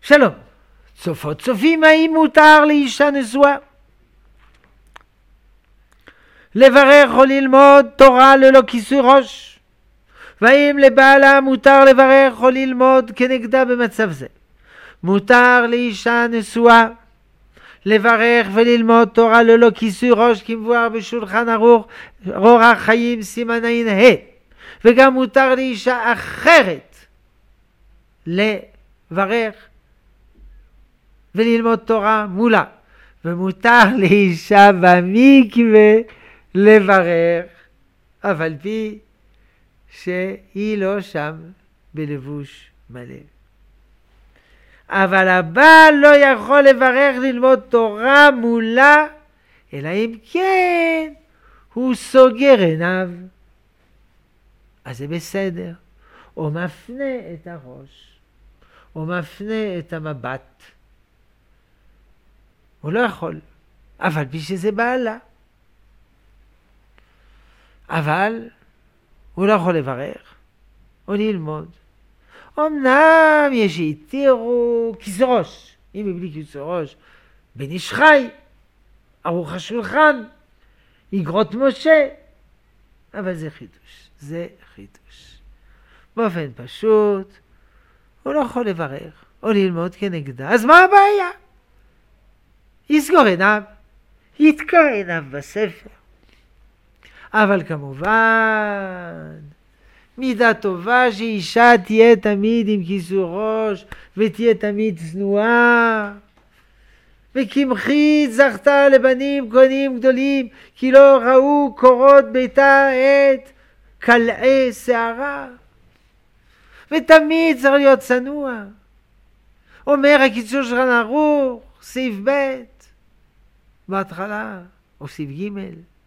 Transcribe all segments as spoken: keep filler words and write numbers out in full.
שלום. צופות צופים, האם מותר לאישה נשואה לברך או ללמוד תורה ללא כיסוי ראש? והאם לבעלה מותר לברך או ללמוד כנגדה במצב זה? מותר לאישה נשואה לברך וללמוד תורה ללא כיסוי ראש כמבואר בשולחן ערוך אורח חיים סימן עין ה', וגם מותר לאישה אחרת לברך וללמוד תורה מולה, ומותר לאישה במקווה לברך אף על פי שהיא לא שם בלבוש מלא. אבל הבעל לא יכול לברך ללמוד תורה מולה, אלא אם כן הוא סוגר עיניו, אז זה בסדר, או מפנה את הראש, או מפנה את המבט. הוא לא יכול, אבל פי שזה בעלה. אבל הוא לא יכול לברך או ללמוד. אמנם יש שהתירו כיסוי ראש, אם מבלי כיסוי ראש, בן איש חי, ערוך השולחן, איגרות משה, אבל זה חידוש, זה חידוש. באופן פשוט, הוא לא יכול לברך או ללמוד כנגדה, אז מה הבעיה? יסגור עיניו, יתקע עיניו בספר. אבל כמובן, מידה טובה שאישה תהיה תמיד עם כיסוי ראש, ותהיה תמיד צנועה. וכמחית זכתה לבנים כהנים גדולים, כי לא ראו קורות ביתה את קלעי שערה. ותמיד צריך להיות צנוע. אומר הקיצור שולחן ערוך, סעיף ב' בהתחלה, או סעיף ג',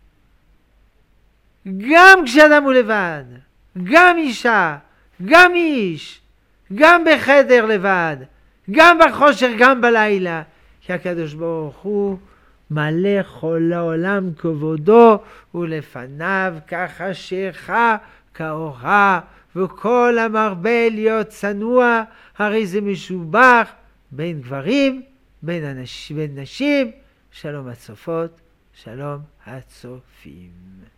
גם כשאדם הוא לבד, גם אישה, גם איש, גם בחדר לבד, גם בחושך, גם בלילה, כי הקדוש ברוך הוא מלא כל העולם כבודו, ולפניו כחשיך כאורה, וכל המרבה להיות צנוע, הרי זה משובח בין גברים, בין, אנש, בין נשים. שלום הצופות, שלום הצופים.